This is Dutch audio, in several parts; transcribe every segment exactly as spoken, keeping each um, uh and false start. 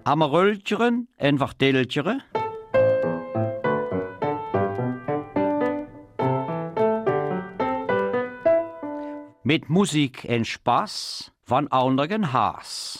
Amarultjeren en verteltjeren. Met muziek en Spaß van anderen Haas.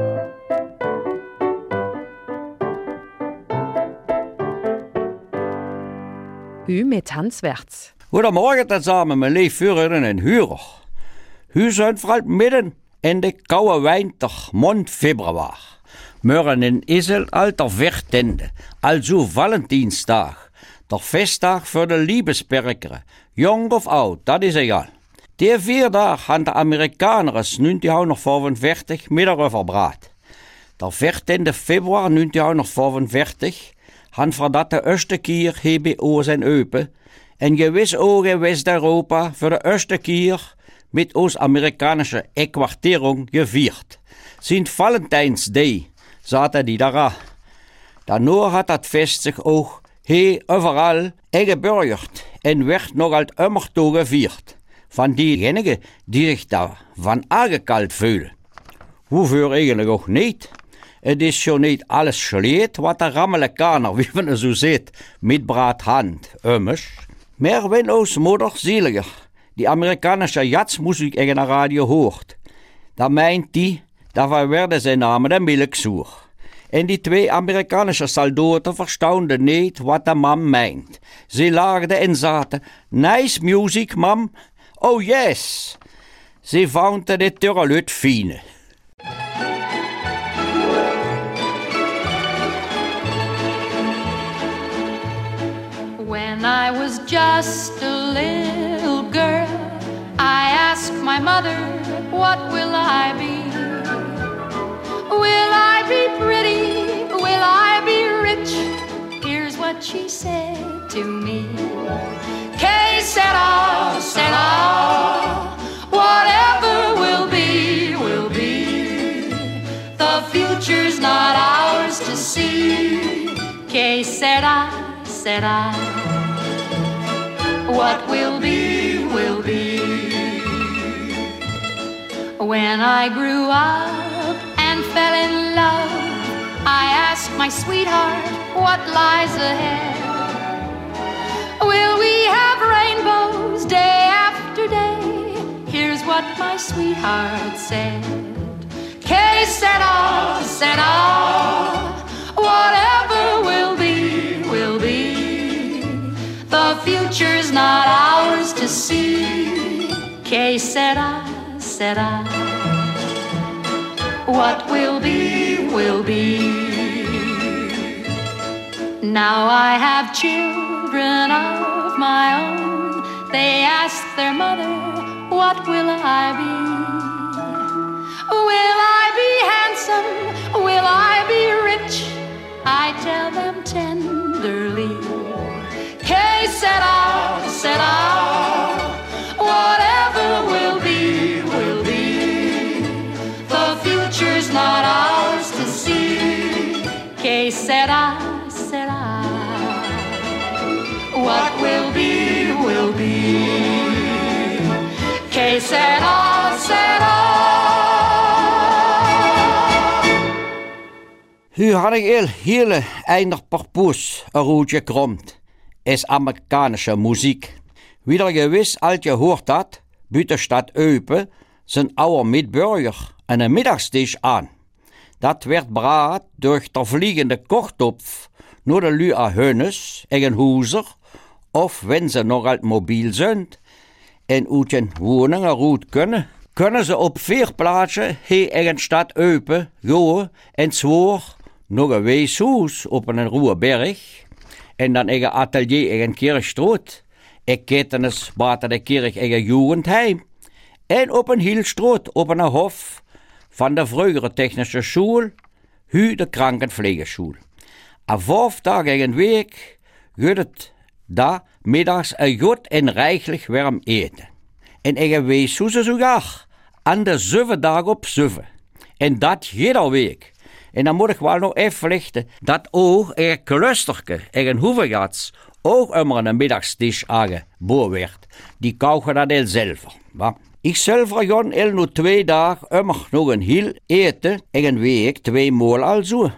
U met Hans Werts. Goedemorgen samen, mijn leefvuren en huurder. U zijn vooral midden in de koude winter, maand februari. Morgen in Isel alter veertiende, also Valentijnsdag. De feestdag voor de liebesperkeren, jong of oud, dat is egal. Die vier dagen gaan de Amerikaners negentien vijfenveertig middag overbraad. De veertiende februari negentien vijfenveertig gaan voor dat de eerste keer H B O zijn open en gewis ook in West-Europa voor de eerste keer met ons Amerikanische ekwartering gevierd. Sint Valentijnsdag zaten die daar. Daarna had dat feest zich ook hier overal ingeburgerd en werd nogal immer toegevierd van diegenigen die zich daarvan aangekald voelen. Hoeveel eigenlijk ook niet. Het is zo niet alles slecht wat de Amerikaner, wie men zo zit, met braadhand, immers. Maar wenn ons moeder zieliger die Amerikanische jazzmuziek in de radio hoort, dan meint die, dat werden zijn namen de melkzuur. En die twee Amerikanische soldaten verstanden niet wat de mam meint. Ze laagden en zaten, nice music, mam. Oh yes. Ze vonden dit turrelut fine. When I was just a little girl, I asked my mother, what will I be? Will I be pretty? Will I be rich? Here's what she said to me. Que sera, sera, whatever will be, will be. The future's not ours to see. Que sera, sera, what will be, will be. When I grew up and fell in love, I asked my sweetheart, what lies ahead? Will we have rainbows day after day? Here's what my sweetheart said. Que sera, sera, whatever will be, will be. The future's not ours to see. Que sera, sera, what will be, will be. Now I have children of my own. They ask their mother, what will I be? Will I be handsome? Will I be rich? I tell them tenderly, que sera, sera, whatever will be, will be. The future's not ours to see. Que sera, sera, what will be, will be. Que sera, sera. Nu had ik heel hele eindig parpoes een roodje kromt. Is Amerikanische muziek. Wie er gewis alt je hoort dat, biedt de stad Eupen zijn oude midburger en een middagstisch aan. Dat werd braad door de vliegende kochtopf naar de lui a hunnes en een hoezer, of wenn ze nog alt mobiel zijn en uit een woningen roet kunnen, kunnen ze op vier plaatsen hier in de stad Eupen gaan en zwoer nog een weeshuis op een ruwe berg en dan een atelier in een kerkstraat. Ik kettenis baten de kerk in een jugendheim en op een hielstraat op een hof van de vroegere technische school, hu de krankenpflegeschool. A vijf dagen in een week gaat het daar middags een goed en rijkelijk warm eten. En ik heb weeshuizen sogar aan de zeven dagen op zeven. En dat iedere week. En dan moet ik wel nog even lichten dat ook een klusterke en een hoevengats ook immer een middagstisch aangeboden werd. Die kouden dat heel zelf. Wa? Ik zelf ga el nu twee dagen immer nog een heel eten in een week, twee maal al zo.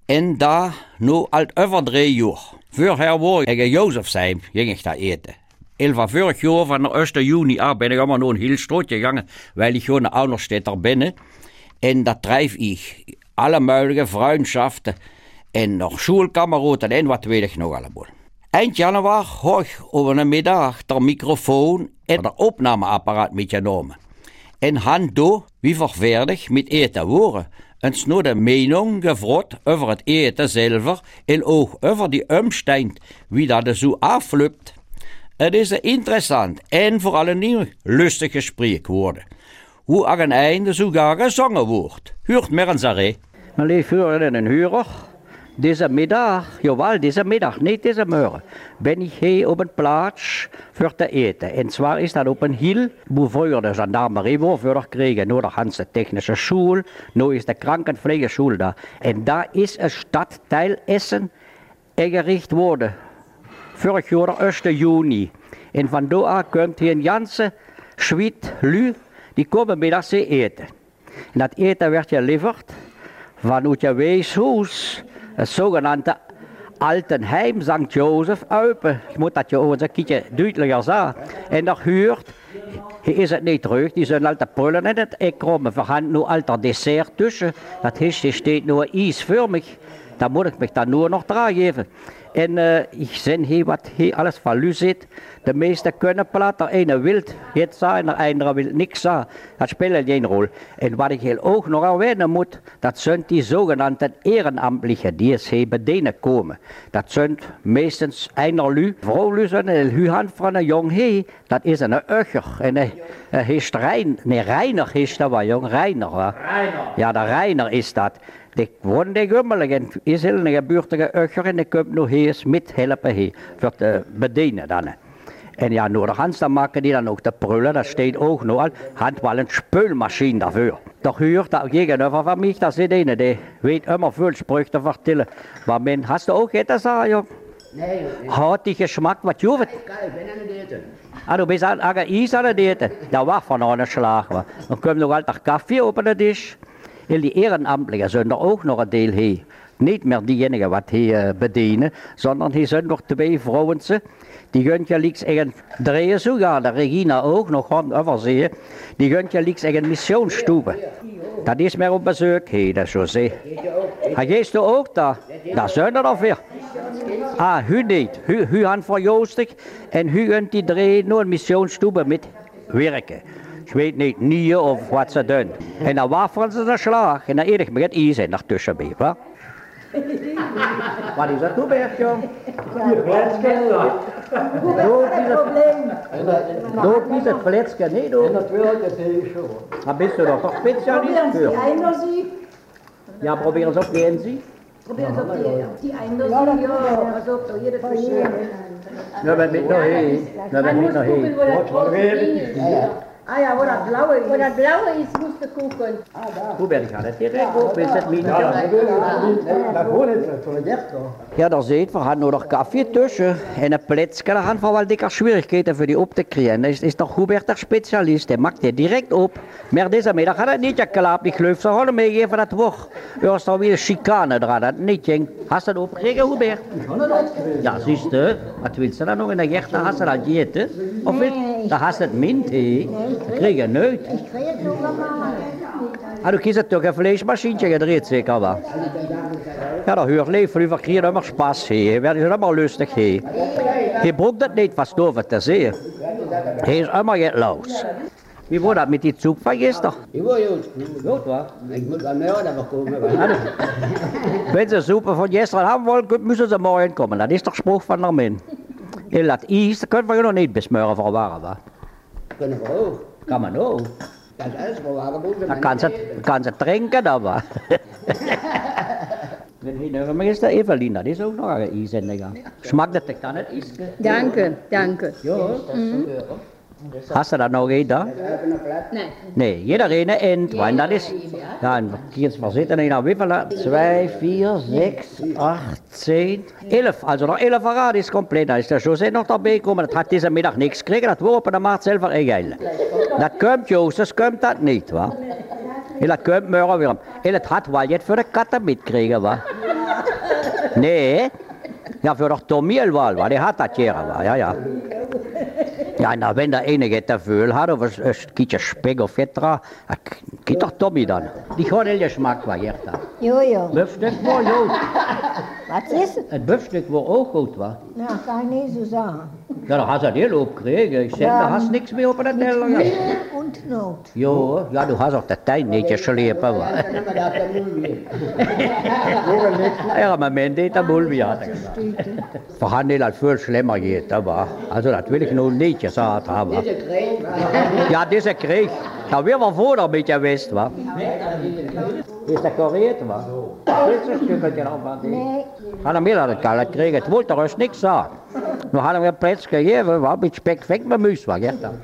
En daar nu al over drie jaar. Voorher woor ik in Jozefsheim, ging ik daar eten. En van vorig jaar, van de eerste juni af, ben ik allemaal nog een heel strootje gegaan, weil ik gewoon een Ouderstetter ben. En dat drijf ik alle mogelijke vriendschaften en nog schoolkameraden en wat weet ik nog allemaal. Eind januari heb ik over een middag de microfoon en de opnameapparaat metgenomen. En han door, wie vervaardig met eten worden, eens nog de mening gevraagd over het eten zelf en ook over die omstand, wie dat zo afloopt. Het is een interessant en vooral een nieuw lustig gesprek geworden. Hoe aan het einde sogar gezongen wordt. Hoort maar eens aan. Mijn lieve huren en huurder, deze middag, jawel, deze middag, niet deze morgen, ben ik hier op een plaats voor te eten. En zwaar is dat op een hiel, waar vroeger de gendarmerie wordt voor gekregen, nu de Hanse Technische School, nu is de Krankenpflegeschool daar. En daar is een stadteil Essen ingericht worden. Vorig jaar, eerste juni. En van daar komt hier een ganse schwit lui, die komen middags eten. En dat eten werd geleverd vanuit je weeshuis, het zogenaamde Altenheim Sankt Josef Eupen. Ik moet dat je ook eens een keertje duidelijker zeggen. En dat huurt, hier is het niet terug, die zijn altijd prullen en het ekromen. We gaan nu altijd dessert tussen. Dat hesje steekt nu ijsvormig. Daar moet ik me dan nu nog geven. En uh, ik zie hier wat hier alles van u zit. De meeste kunnen plat, de ene wil het zijn, de andere wil niks zijn. Dat speelt geen rol. En wat ik heel ook nog erwähnen moet, dat zijn die zogenaamde ehrenamtlichen die es hier bedienen komen. Dat zijn meestens einer lu, vrouw zijn en hu hand van een jong he. Dat is een uiger. En hij is Rein, nee Reiner is dat wel jong, Reiner. Reiner. Ja, de Reiner is dat. Die woont in Gummelig en is heel een gebuurtige uiger en die komt nog eens met helpen hier, voor te bedienen dan. En ja, nu de Hans, dan maken die dan ook de prullen, dat staat ook nog al, had wel een speulmachine daarvoor. Toch huurt dat tegenover van mij, dat zit een, die weet immer veel spreuken te vertellen. Maar men, hast du ook eten, zei joh? Nee, joh. Had die geschmack, wat je hoeft? Ik ben aan het eten. Ah, du bist aan het ijs aan het eten? Dat was van een slag. Dan komt nog altijd koffie op de dish. En die ehrenamtlichen zijn er ook nog een deel hier. Niet meer diegenen wat hier bedienen, sondern hier zijn nog twee vrouwen. Die gunt je lieks een drieën sogar, de Regina ook nog gaan overzien. Die gunt je lieks een missionsstube. Dat is meer op bezoek hier, dat zo zie. Hij geeft er ook daar. Daar zijn er nog weer. Ah, u niet. U, u hand voor Joostig en u gunt die drie nog een missionsstube met werken. Ik weet niet, niet of wat ze doen. En dan wafelen ze de slag en dan eet ik met het ijs en daartussen bij. Wat is dat toe, Bertje? Hier, fletsken. Doe niet het fletsken, nee, doe. Natuurlijk, dat is zo. Maar bist du doch toch specialist voor? Ja, probeer eens op de N Z. Probeer eens op die einde. Ja, also op de hier verschillen. Nou, ben ik nog heen. Nou, ben ik nog heen. Ah ja, wo dat blauwe is. Wo dat blauwe is, musst du gucken. Ah, da. Hoe ben ik aan het direct op? Is het niet? Ja, dat hoort het voor het echt toch. Ja, daar zit, we hadden nog koffie tussen. En een pletsje, daar gaan we wel dikke schwierigheden voor die op te krijgen. Dat is, is toch Hubert de specialist, hij maakt het direct op. Maar deze middag gaat het niet geklapt. Ik geloof, ze hadden meegeven dat woord. Er is toch weer chicane eraan, dat niet ging. Hast du dat opgekregen, Hubert? Ja, siehst du. Wat wil ze dan nog in de gecht? Hast du dat gegeten? Of wil, daar hast du het mint, hé? Ik kreeg het nooit. Ik kreeg het nog maar. Ah, du kiest het toch een vleesmachientje gedreed, zeker wel? Ja, dat huurt leven, we krijgen immer Spaß hier. We werden immer lustig hier. Je broekt het niet van stoven te zien. Hij is immer get los. Wie wordt dat met die soep van gisteren? Die wordt goed. Goed, wat? Ik moet wel meer dan komen. Wenn ze soep van gisteren hebben willen, moeten ze morgen komen. Dat is toch spruch van de min. En dat ijs, dat kunnen we nog niet besmeuren voor waren, wat? Kunnen we ook. Kan man ook. Dat is alles voor waren moeten. Dan kan ze, kan ze drinken dan wel. Maar is de Evelien, dat is ook nog een ijs in de gang. Smaakt het dan het ijs? Danke, danke. Ja. Hast du dat nog eten? Nee. Nee, iedereen eend, want dat is... Ja, en hier we zitten in wievelen? Twee, vier, zes, acht, tien, elf. Also nog elf verraad is compleet. Dan is de José nog daarbij komen. Dat had deze middag niks gekregen. Dat wordt de maakt zelf een Dat komt Jozef, komt dat niet, wa? En dat komt morgen weer. En het had wel je voor de katten metkregen, wa? Nee. Ja, für doch Tomiel war, der hat das hier, war, ja, ja. Ja, na, wenn der eine geht dafür hat, aber es gibt ja Speck auf Fetra, geht doch Tommy dann. Die hat den Geschmack, war hier da. Jo, jo. Böfstück war gut. Was ist es? Ein Böfstück war auch gut, war. Na, kann ich nicht so sagen. Ja, da hast du den Lob gekriegt. Ich sag, Ja. da hast du nichts mehr auf der Teller. Ja. Mühe und Not. Jo, ja, du hast auch das Teil nicht geschleppt, wa? Dann haben wir da auf der Mulde. Ja, man meint, der Mulvi hat er gesagt. Verhandelt hat viel schlimmer geht, aber, also das will ich nun nicht gesagt haben. Diese Krieg war Ja, dieser Krieg, da wären wir froh damit gewesen, wa? Ist der kariert, wa? Pilzestückchen auf, wa? Nee, Hat er mir das kalt gekriegt, ich wollte euch nichts sagen. Nur hat er mir Platz gegeben, war mit Speck fängt man Müs, wa? Gell? aber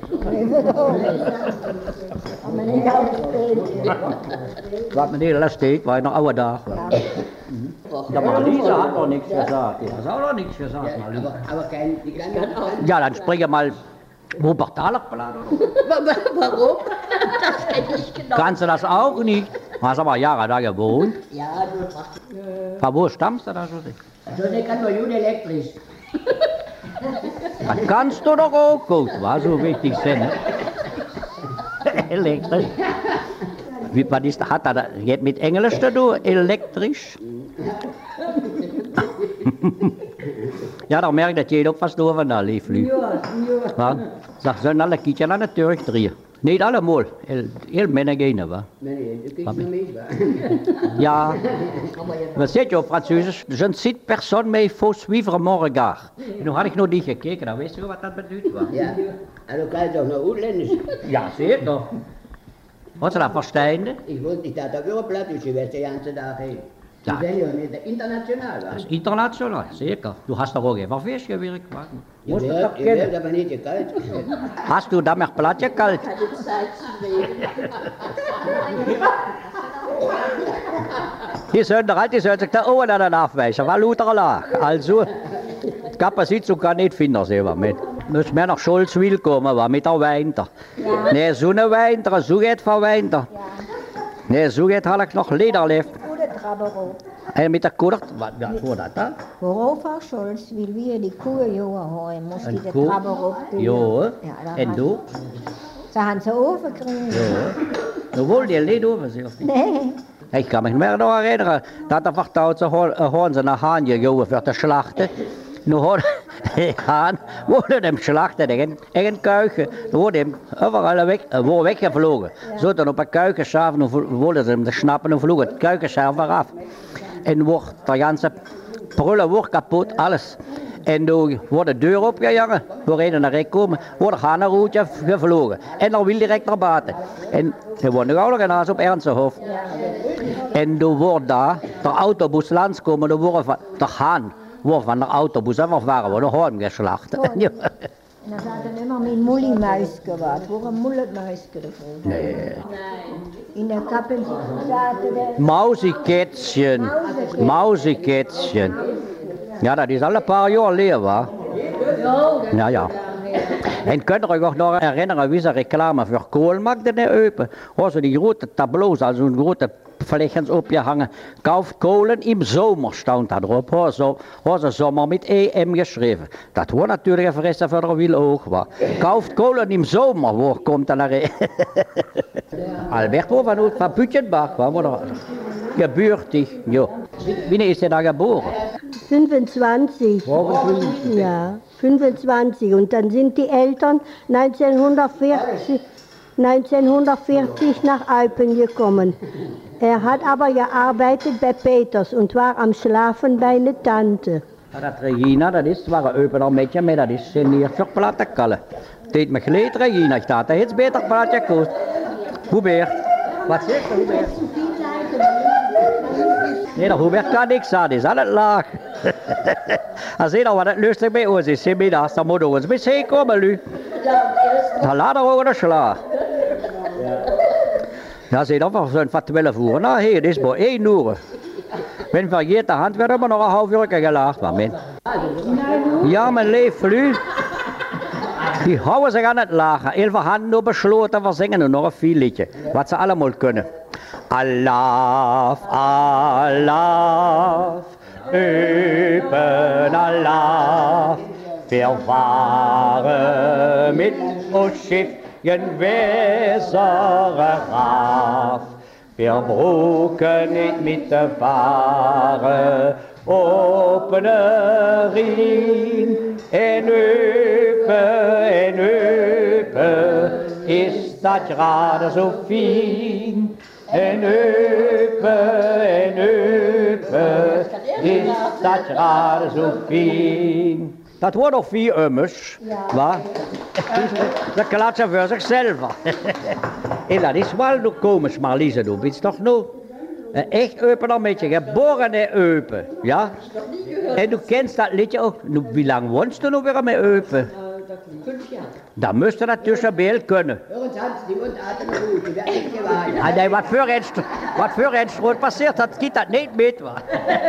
nicht ausgespielt. Was man nicht lastig, war ich noch auch da. Ja, aber Lisa hat noch nichts gesagt. Die hat auch noch nichts gesagt, Marlisa. aber, aber kein, die kann auch. Ja, dann springe mal Wuppertaler Blatt. Warum? Das hätte ich genommen. Kannst du das auch nicht? Du hast aber Jahre da gewohnt. Ja, du Von wo stammst du da schon? so der kann nur gut elektrisch. Das kannst du doch auch gut, war so wichtig sind. Ne? Elektrisch. Wie, was ist, hat das jetzt mit Englisch zu tun? Elektrisch? Ja, dan merk dat je ook vast over naar lief, lief. Ja, Sag, sollen alle Kinder aan de Turk drehen? Niet allemaal, heel, heel mannen gehen, wa? Nee, du kriegst noch mit, wa? Ja, we zitten op Franseus, je ne ziet persoon mee voor suivre mon regard. En nu had ik nog niet gekeken, dan wist je wat dat bedoelt, wa? Ja, also kann ich doch noch Utländisch. Ja, zeker. Wat ze dat verstaan? Ich wusste nicht, dass da über Plattisch ist, der ganze Tag hin. Ja. Die sind ja nicht international, wa? Dat is internationaal, zeker. Du hast doch ook even vis gewerkt, wa? Ihr Moest het werdet, toch ihr werdet kennen? aber nicht gekalt. Hast du da mehr Platte kalt? Die Sönder halt, die sollen sich da oben dann aufweisen, weil lauter lag. Also, die Kapazität kann nicht finden, selber mit. Müssen wir nach Scholzwil kommen, wa, mit der Winter. Ja. Nee, so eine Winter, so geht von Winter. Ja, Nee, so geht habe ich noch Lederlift. gute Traberop. En met de koord, wat ja, voor dat dan? Worauf Herr Scholz will wir die Kuh joa holen, muss die Een de koe? Traberop doen. Jo, Ja, da en hat- du? Ze gaan ze overkrijgen. Jo. Du wollt ihr nicht over, sie of niet? Nee, Ich kann mich mehr noch erinnern, dass er vertraut, so haben sie nach Hahn gegangen für die Schlachten. Nu hat der Hahn, wurde dem Schlachten, in een Kuiken, wurde ihm überall weg, äh, wurde weggeflogen. So dann op een Kuiken schaffen, und wollten sie ihm schnappen und flogen. Die Kuiken schaffen wir af. En wordt de ganze prullen wordt kapot, alles. En toen wordt de deur opgegangen, door een naar rechts komen, wordt de Hahnenroute gevlogen. En dan wil direct naar buiten. En er wordt nog ouder genaas op Ernstenhof. En toen wordt daar de autobus langskomen, dan wordt van de Haan, wordt van de autobus afgevaren, wordt de Hoorn geslacht. Hoorn. en dan zaten immer met Mullimuis gewaard. Wo een Mulletmuis gevonden. Nee. In der Kappel zaten de... Mausikätzchen, Mausikätzchen. Ja, dat is al een paar jaar leer, wa? Ja, ja. En kunt u zich nog herinneren wie ze reclame voor koolmarkten open? Als ze die grote tableaus, also zo'n grote vlechtjes opgehangen. Kauft kolen im Zomer, stond dat erop. Hoor, zo, hoor ze zomer met E M geschreven. Dat wordt natuurlijk een verresten voor de wil ook, wa? Kauft kolen im Zomer, waar komt dat naar? Albert van van Pütjenbach, wa? Oder gebürtig, jo. Wie is hij daar geboren? fünfundzwanzig. Ja, fünfundzwanzig. Und dann sind die Eltern neunzehnhundertvierzig, neunzehnhundertvierzig nach Alpen gekommen. Er hat aber gearbeitet bei Peters und war am Schlafen bei einer Tante. Ja, dat Regina, dat is zwar een opener metje, maar dat is niet voor plattekallen. Deed me geleerd, Regina, ik dacht, dat heeft beter plaatje kost. Hubert, wat zegt de Hubert? Nee, dat Hubert kan niks aan, die is aan het laag. Als je nou wat het lustig bij ons is, middags, dan moet ons misschien komen, nu. Dan laat er ook een slaag. Ja, zie dan voor zo'n van twaalf uur. Nou, hier, dit is maar één uur. Wenn wir jede Hand werden wir noch ein halb Jahr gelacht, man. Ja, mein Leben, die houden sich an nicht lachen. Elf Handen nur beschloten, wir singen nur noch ein viel Liedje, was sie allemal können. Allah, Allah, Eupen Allah. Wir waren mit ons Schiffchen Weser raaf. Wir broken niet met de varen op een Rijn. En Eupen, en Eupen, is dat gerade zo fijn. En Eupen, en Eupen, is dat gerade zo fijn. Dat wordt nog vier ummers, ja. Dat klaart ze voor zichzelf. En dat is wel nog komisch, Marliese, du bist toch nu een echt Eupener beetje, geboren in Eupen, ja? En du kennst dat liedje ook. Nu, wie lang woonst du nu weer met Eupen? Fünf jaar. Dan moest je dat tussen beeld kunnen. Jongens, Hans, die woont altijd nog goed, die werd niet gewaaid. Ah, nee, wat voor een, wat voor een stroot passeert, dat schiet dat niet met, wa?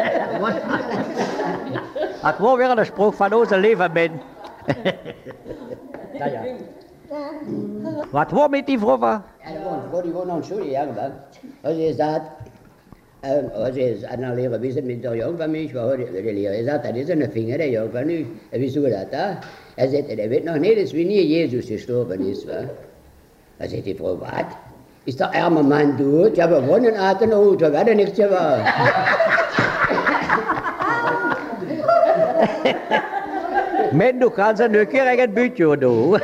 Dat wordt weer een spruch van onze leven, man. Ja, ja. Wat wordt met die vrouw? Ja, die woont, die woont nog een studie, ja, man. Als je staat, als je aan leren wissen met de jong van mij, wat de leren zegt, dat is een vinger, de jong van u. En wist je dat, hè? Hij zegt, hij weet nog niet eens wanneer Jezus gestorven is, wa? Dan zegt die vrouw, wat? Is der arme man dood? Ja, we wonen uit een auto, we hadden niks gewaar. Men, du kannst een keer een beetje doen.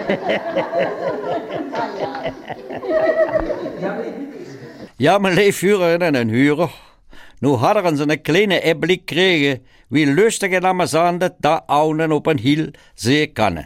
Ja, mijn leefvuren en een huurder. Nu hadden ze een kleine blik gekregen, wie lustig en amusant daar ouwen op een hiel zeer kan.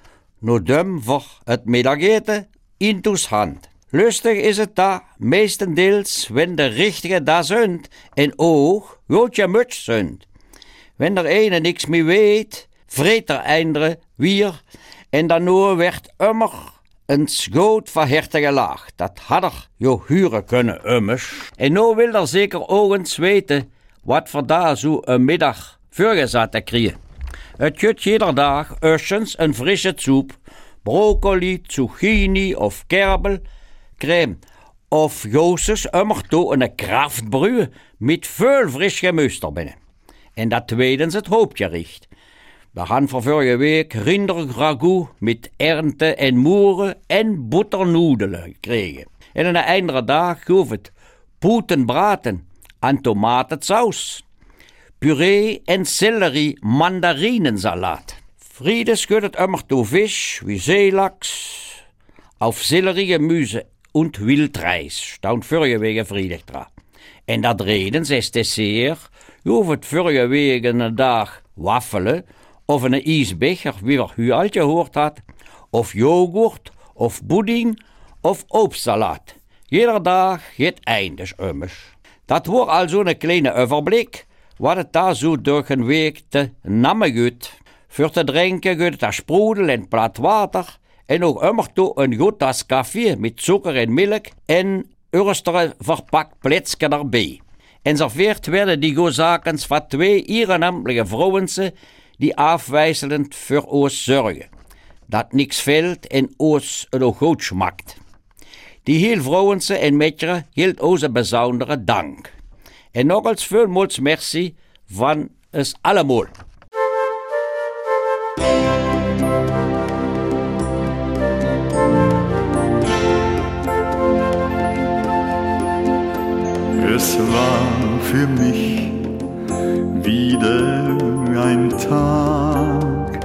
Nu dum voor het middageten in toes hand. Lustig is het daar, meestendeels, wenn de richtige daar zund en ook goedje muts zund. Wenn der ene niks meer weet, vreet der andere weer en dan nu werd immer een schoot verherte gelaag. Dat had er jo huren kunnen, ummers. En nu wil er zeker ook eens weten wat voor daar zo een middag voorgezet te krijgen. Het jut jeder dag eerstens een frisse soep, broccoli, zucchini of kerbel, crème. Of joosters immer toe een kraftbrühe met veel fris gemüse binnen. En dat tweedens het hoopgericht. We gaan voor vorige week rinderragout met ernten en moeren en butternoedelen gekregen. En aan de andere dag gaf het poetenbraten aan tomatensaus, puree en celery mandarinensalat. Friede schudt het immer toe vis wie zeelaks, auf celery gemüse und wildreis, stond vorige week vrijdag dra. En dat redens is dessert, gaf het vorige week een dag waffelen, of een ijsbecher, wie er u al gehoord had, of yoghurt, of pudding, of obstsalat. Jeder dag het eindig ummers. Dat wordt also een kleine overblik, wat het daar zo door een week te namen gaat. Voor te drinken gaat het sprudel en plat water, en ook immer toe een goed tas koffie met suiker en melk, en eerstere verpakt pletsken erbij. En serveerd werden die gozakens van twee ehrenamtliche vrouwense, die afwisselend voor ons zorgen. Dat niks veld en ons het ook goed schmakt. Die heel vrouwense en metjeren hield onze bijzondere dank. En nog eens veelmaals merci van ons allemaal. Es war für mich wieder ein Tag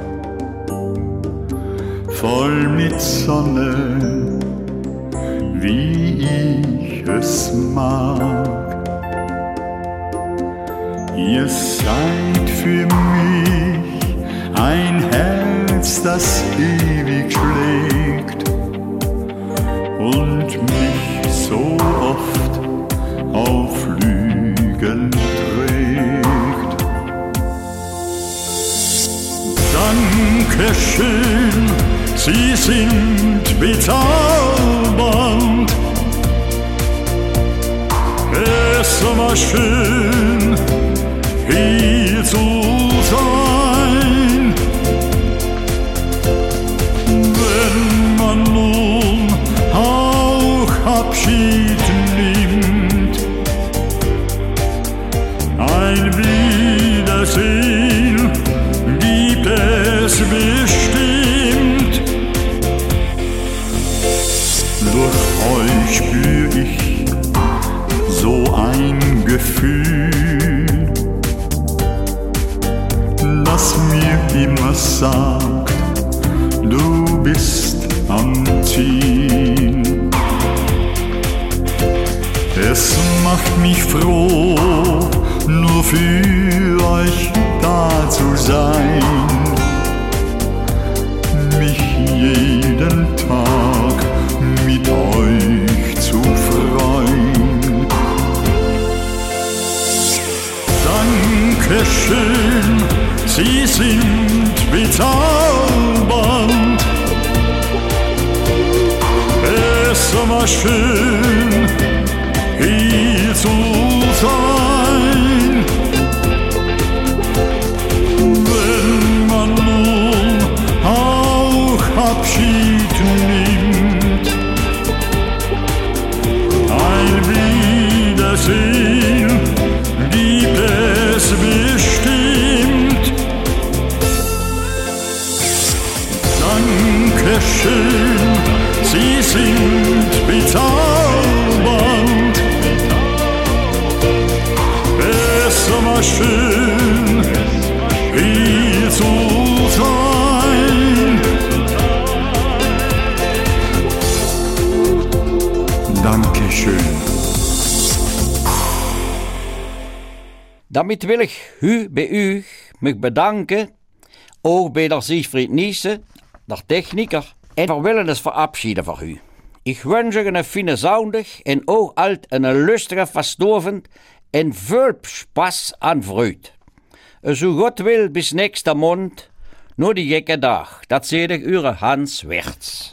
voll mit Sonne, wie ich es mag. Ihr seid für mich ein Herz, das ewig schlägt und mich so oft auf Lügen trägt. Dankeschön, Sie sind bezaubernd. Es war schön, hier zu sein. Wenn man nun auch Abschied nimmt, ein Wieder am Ziehen. Es macht mich froh, nur für euch da zu sein, mich jeden Tag mit euch zu freuen. Dankeschön, Sie sind bezaubernd. Es war schön, hier zu sein. Wenn man nun auch Abschied nimmt, ein Wiedersehen gibt es bestimmt. Dankeschön, Sie sind bezaubernd. Es war schön, hier zu sein. Dankeschön. Damit will ich u bij u mich bedanken, ook bij der Siegfried Niese, der Techniker, en wir willen es verabschieden von u. Ich wünsche eine fine Sonntag en ook alt eine lustige Verstorvend en veel Spaß an Freude. So Gott will, bis nächster Mond, nur die jecke Dag, dat seht ich eure Hans Wertz.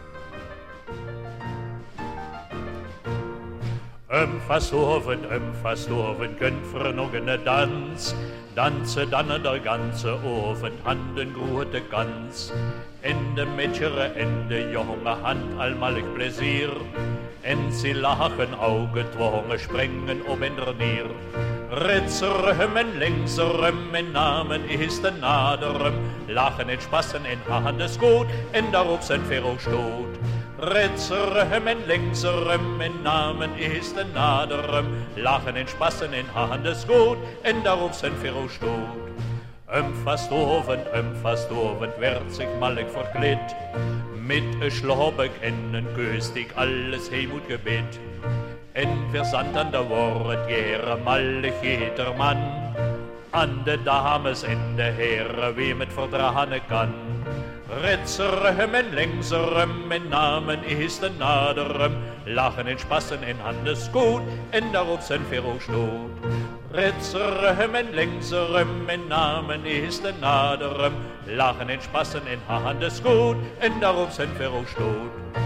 Öm verstorven, öm verstorven, könnt für noch ne Tanz. Danse dann der ganze Ofen, handen gute Gans. Ende Mädchere, Ende junge Hand, allmalig Pläsier. En sie lachen, Augen, Twonge, sprengen ob in der Nier. Retzerömmen, längserömmen, Namen ist der Naderem. Lachen in Spassen, in Handes gut, en darauf sind Ferro stot. Retzerömmen, längserömmen, Namen ist der Naderem. Lachen in Spassen, in Handes gut, en darauf sind Ferro stot. Öm verstorven, öm verstorven, werd sich malig verkleed. Mit e Schlobek ennen güstig alles Hemut gebet. En versand an der Wort gere malig jeder Mann. An de Dames in de Heere, wie mit verdrahne kann. Retzerömmen, längserömmen, Namen ist der Naderem. Lachen in Spassen, in Handes gut, en darauf sind Ferro stot. Retzerömmen, längserömmen, Namen ist der Naderem. Lachen in Spassen, in Handes gut, en darauf sind Ferro stot.